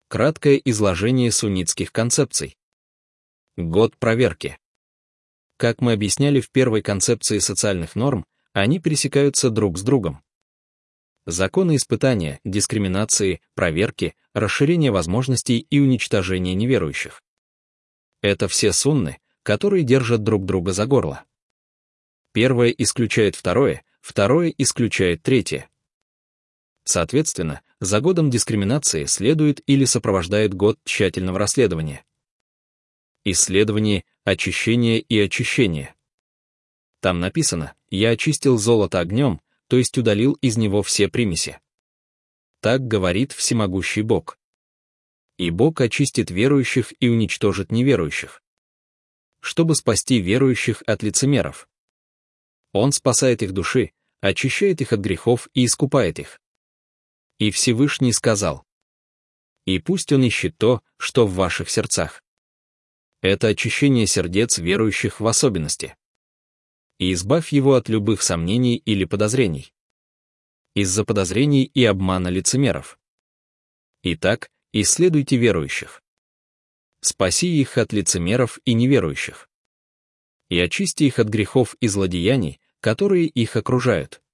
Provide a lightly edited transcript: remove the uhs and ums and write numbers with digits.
Краткое изложение суннитских концепций. Год проверки. Как мы объясняли в первой концепции социальных норм, они пересекаются друг с другом. Законы испытания, дискриминации, проверки, расширения возможностей и уничтожения неверующих. Это все сунны, которые держат друг друга за горло. Первое исключает второе, второе исключает третье. Соответственно, за годом дискриминации следует или сопровождает год тщательного расследования. Исследование, очищение и очищение. Там написано: «Я очистил золото огнем», то есть удалил из него все примеси. Так говорит всемогущий Бог. И Бог очистит верующих и уничтожит неверующих, чтобы спасти верующих от лицемеров. Он спасает их души, очищает их от грехов и искупает их. И Всевышний сказал: «И пусть он ищет то, что в ваших сердцах». Это очищение сердец верующих в особенности. И избавь его от любых сомнений или подозрений. Из-за подозрений и обмана лицемеров. Итак, исследуйте верующих. Спаси их от лицемеров и неверующих. И очисти их от грехов и злодеяний, которые их окружают.